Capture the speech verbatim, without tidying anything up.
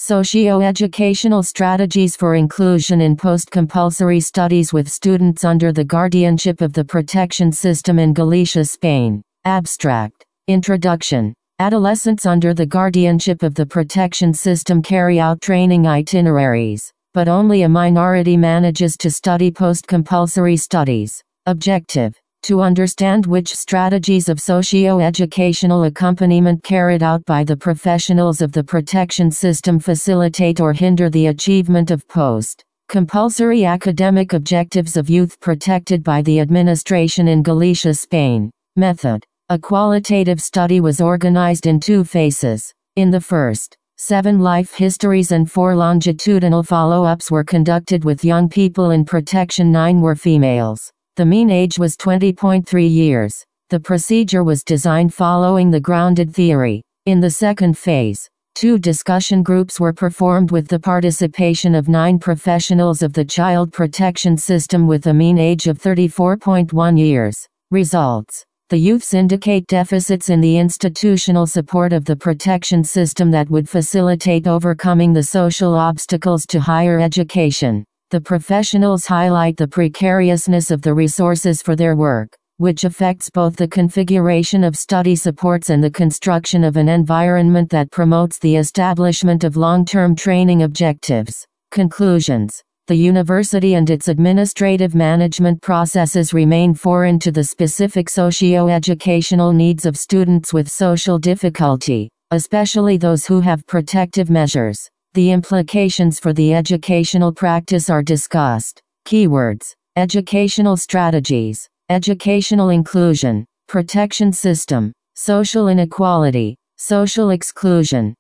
Socio-educational strategies for inclusion in post-compulsory studies with students under the guardianship of the protection system in Galicia, Spain. Abstract. Introduction. Adolescents under the guardianship of the protection system carry out training itineraries, but only a minority manages to study post-compulsory studies. Objective. To understand which strategies of socio-educational accompaniment carried out by the professionals of the protection system facilitate or hinder the achievement of post-compulsory academic objectives of youth protected by the administration in Galicia, Spain. Method. A qualitative study was organized in two phases. In the first, seven life histories and four longitudinal follow-ups were conducted with young people in protection. Nine were females. The mean age was twenty point three years. The procedure was designed following the grounded theory. In the second phase, two discussion groups were performed with the participation of nine professionals of the child protection system with a mean age of thirty-four point one years. Results. The youths indicate deficits in the institutional support of the protection system that would facilitate overcoming the social obstacles to higher education. The professionals highlight the precariousness of the resources for their work, which affects both the configuration of study supports and the construction of an environment that promotes the establishment of long-term training objectives. Conclusions. The university and its administrative management processes remain foreign to the specific socio-educational needs of students with social difficulty, especially those who have protective measures. The implications for the educational practice are discussed. Keywords: educational strategies, educational inclusion, protection system, social inequality, social exclusion.